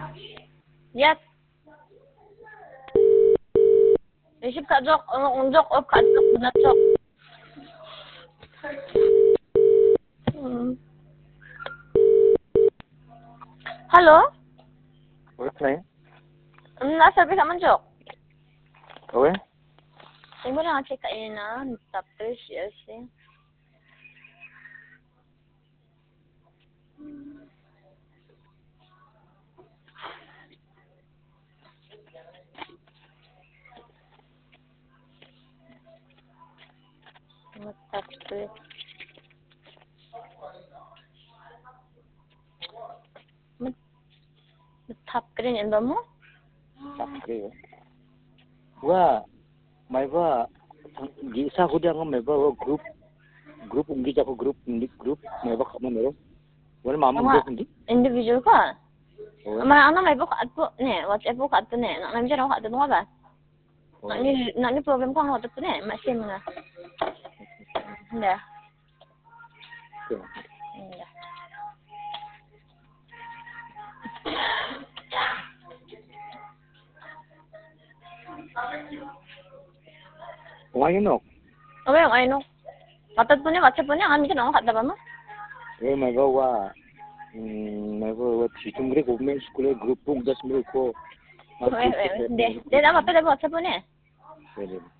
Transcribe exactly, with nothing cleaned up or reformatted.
Yat. Isip ka jok, unjok op ka jok benar jok. Hmm. Halo? Wala Nasa sabi ka man jok? Oke? Sige mo lang check ka ina, tapos yes eh. Matapos. Matap ka rin yan ba mo? Sakri. Wah, may ba di isa ko diyan may ba group group unggi ako group hindi group may ba kamo meron? Wala mama group hindi? Individual ka? Oh. Ama ana may book at po ne, WhatsApp book at po ne. Nak nandiyan ako at mo ba? Nak ni nak ni problem ko ang WhatsApp po ne, masin na. Hindi. Okay. Hindi. Kumain no? Okay, yung ayun. Matad po niya, WhatsApp po niya. Kami ka na ako kataba mo. Eh, may ba wa may ba wa chitungre government school group book das mil ko. Hindi. Hindi na matad po WhatsApp po niya. Pwede.